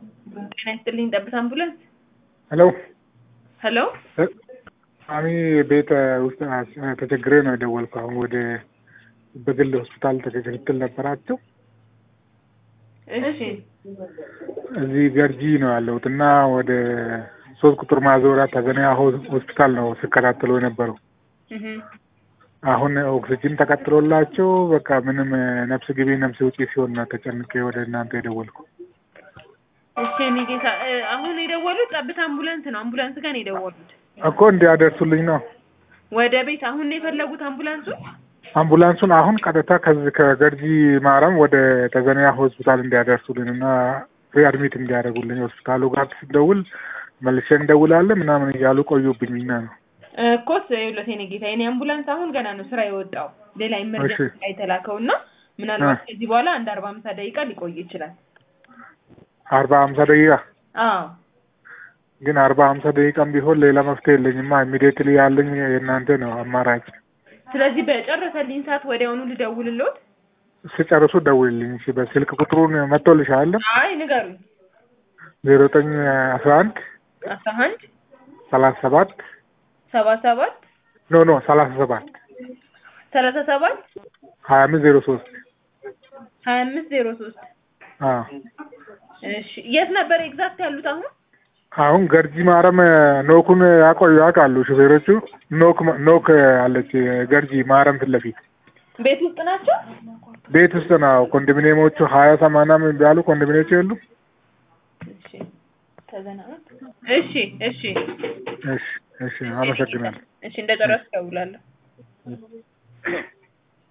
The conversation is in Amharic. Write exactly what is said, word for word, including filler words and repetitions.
ጤና ይስጥልኝ ጠብታ አምቡላንስ። ሄሎ ሄሎ አሚ ቤት ውስጥ ተቸግሬ ነው የደወልኩት። አሁን ወደ በግል ሆስፒታል ተከታትል ነበራችሁ? እሺ እዚህ ገርጂ ነው ያለሁት እና ወደ ሶስት ቁጥር ማዞሪያ ተገናያ ሆስፒታል ነው ሲከታተሉ የነበረው። እህ አሁን ኦክሲጅን ተቀጥሎላቸው በቃ ምንም ነፍስ ግቢ ነፍስ ውጪ ሲሆን ነው ተጨንቄ ወደ እናንተ የደወልኩት። እሺ ንጌታ አሁን የደወሉት ጠብታ አምቡላንስ ነው። አምቡላንስ ጋር ነው የደወሉት እኮ እንዲያደርሱልኝ ነው ወደ ቤት። አሁን ነው የፈለጉት አምቡላንሱ? አምቡላንሱን አሁን ቀጥታ ከዚህ ከገርጂ ማረም ወደ ተገናያ ሆስፒታል እንዲያደርሱልኝ እና ሪአድሚት እንዲያደርጉልኝ ሆስፒታሉ ጋር ስደውል መልሼ እንደውላለን ምናምን እያሉ ቆዩብኝና ነው እኮ ሰይውለት ንጌታ የኔ አምቡላንስ አሁን ገና ነው ስራ የወጣው ሌላ ኢመርጀንሲ አይተላከውና ምናልባት ከዚህ በኋላ አንድ አርባ አምስት ደቂቃ ሊቆይ ይችላል። አርባ አምስት ደቂቃ? አዎ ግን አርባ አምስት ደቂቃም ቢሆን ሌላ መፍትሄ የለኝማ። ኢሚዲየትሊ ያለኝ የእናንተ ነው አማራጭ። ስለዚህ በጨረሰልኝ ሰዓት ወዲያውኑ ልደውልልዎት? ስጨርሱ ደውልልኝ እሺ። በስልክ ቁጥሩን መጥቶልሻል? አይ ንገሩኝ። ዜሮ ዘጠኝ አስራ አንድ አስራ አንድ ሰላሳ ሰባት ሰባ ሰባት ኖ ኖ ሰላሳ ሰባት ሰላሳ ሰባት ሀያ አምስት ዜሮ ሶስት ሀያ አምስት ዜሮ ሶስት አዎ እሺ። የት ነበር ኤግዛክት ያሉት አሁን? አሁን ገርጂ ማረም ኖኩን ያቆዩ ያውቃሉ ሹፌሮቹ። ኖክ ኖክ አለች ገርጂ ማረም ፊት ለፊት ቤት ውስጥ ናቸው? ቤት ውስጥ ነው። ኮንዶሚኒየሞቹ ሀያ ሰማንያ የሚባሉ ኮንዶሚኒየሞች የሉ? እሺ ተዘናናት። እሺ እሺ እሺ እሺ አመሰግናለሁ። እሺ እንደጨረስኩ እደውላለሁ።